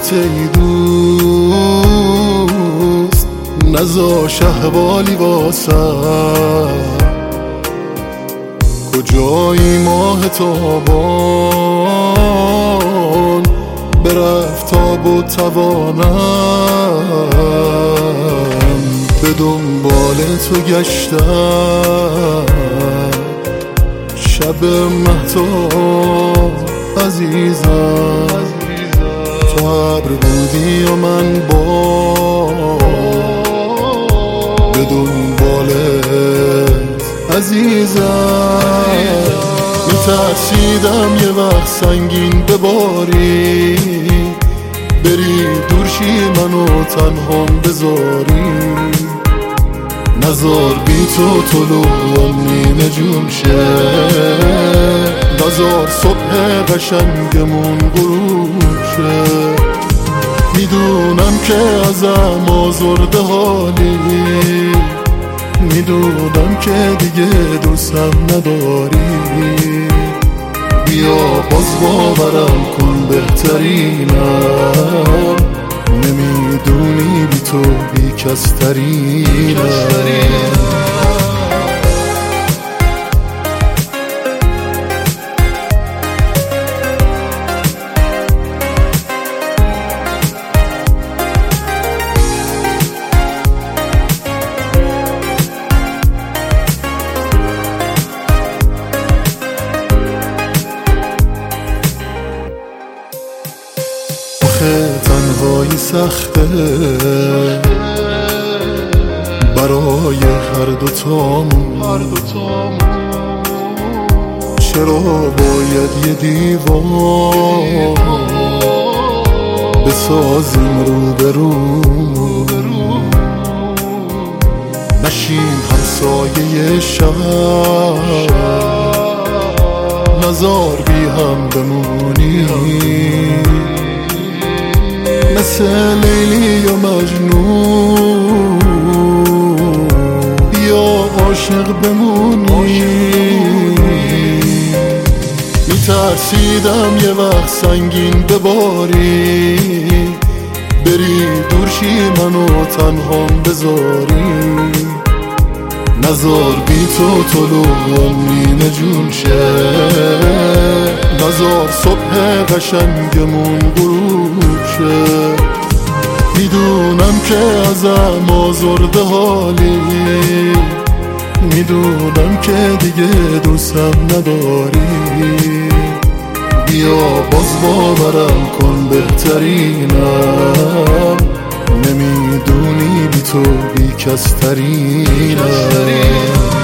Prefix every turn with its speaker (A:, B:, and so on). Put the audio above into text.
A: دلت ای دوست، نذاش احوالی واسم. کجایی ماه تابان برفت تاب و توانم، به دنبال تو گشتم شب مهتاب عزیزم. تو ابر بودی و من به دنبالت عزیزم. میترسیدم یه وقت سنگین بباری، بری دورشی منو تنهام بذاری. نزار بی تو طلوع نیمه جون شه، نزار صبح قشنگمون غروب شه. میدونم که ازم آزرده حالی، میدونم که دیگه دوستم نداری. بیا باز باورم کن بهترینم، نمیدونی بی تو بی کس ترینم. تنهایی سخته برای هر دوتامون، چرا باید یه دیوار بسازیم رو به رو؟ نشیم همسایه شهر، نزار بی هم بمونیم، مثل لیلی و مجنون بیا عاشق بمونی. میترسیدم یه وقت سنگین بباری، بری دورشی منو تنهام بذاری. نزار بی تو طلوع نیمه جون شه، نزار صبح قشنگمون غروب شه. میدونم که ازم آزرده حالی، میدونم که دیگه دوستم نداری. بیا باز باورم کن بهترینم، نمیدونی بی تو بی کس ترینم.